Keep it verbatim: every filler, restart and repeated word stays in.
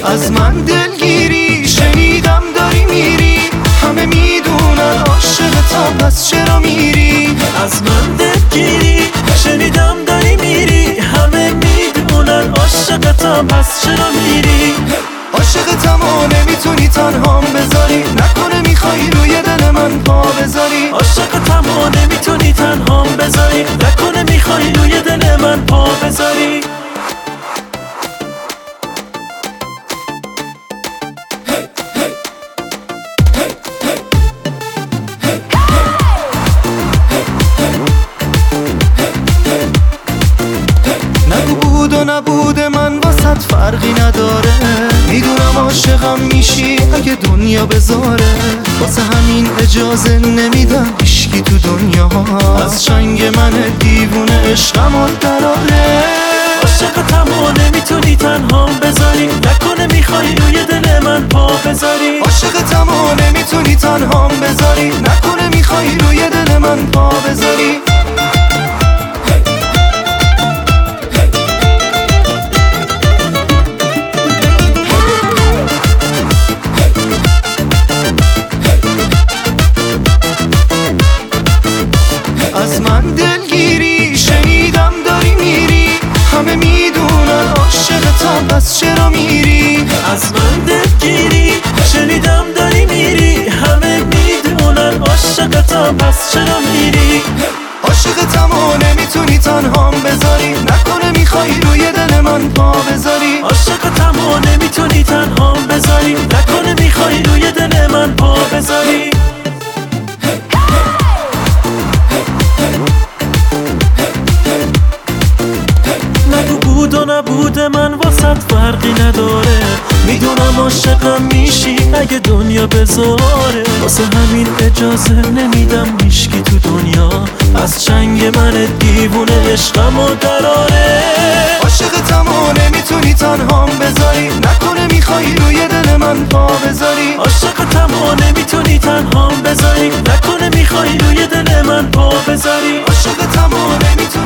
از من دلگیری شنیدم داری میری، همه میدونن عاشقتم پس چرا میری؟ از من دلگیری شنیدم داری میری، همه میدونن عاشقتم پس چرا میری؟ عاشقتم و نمیتونی تنهام بذاری، نکنه میخوای روی دل من پا بذاری. عاشقتم و نمیتونی تنهام بذاری، نکنه میخوای روی دل من پا بذاری. نگو بود و نبود من واسط فرقی نداره، میدونم عاشقم میشی اگه دنیا بذاره، واسه همین اجازه نمیدم هیشکی تو دنیا از چنگ من دیوونه عشقمو دراره. عاشقتم و نمیتونی تنهام بذاری، نکنه میخوای روی دل من پا بذاری. عاشقتم و نمیتونی تنهام بذاری، نکنه میخوای روی دل من پا بذاری. از من دلگیری شنیدم داری میری، همه میدونن عاشقتم پس چرا میری؟ از من دلگیری شنیدم داری میری، همه میدونن عاشقتم پس چرا میری؟ عاشقتم و نمیتونی تنهام بذاری، نکنه میخوای روی دل من پا بذاری. عاشقتم و نمیتونی تنهام بذاری، نکنه میخوای روی دل من پا بذاری. نگو بود و نبود من واسط فرقی نداره، میدونم عاشقم میشی اگه دنیا بذاره، واسه همین اجازه نمیدم هیشکی تو دنیا از چنگ من دیوونه عشقمو دراره. عاشقتم و نمیتونی تنهام بذاری، نکنه میخوای روی دل من پا بذاری. عاشقتم و نمیتونی تنهام بذاری، نکنه میخوای روی دل من پا بذاری. عاشقتم و نمیتونی